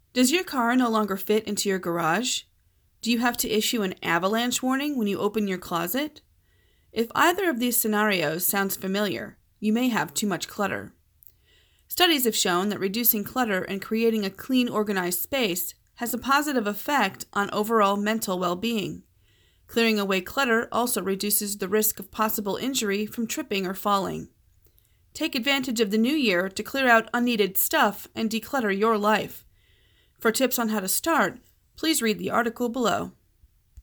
Does your car no longer fit into your garage? Do you have to issue an avalanche warning when you open your closet? If either of these scenarios sounds familiar, you may have too much clutter. Studies have shown that reducing clutter and creating a clean, organized space has a positive effect on overall mental well-being. Clearing away clutter also reduces the risk of possible injury from tripping or falling. Take advantage of the new year to clear out unneeded stuff and declutter your life. For tips on how to start, please read the article below.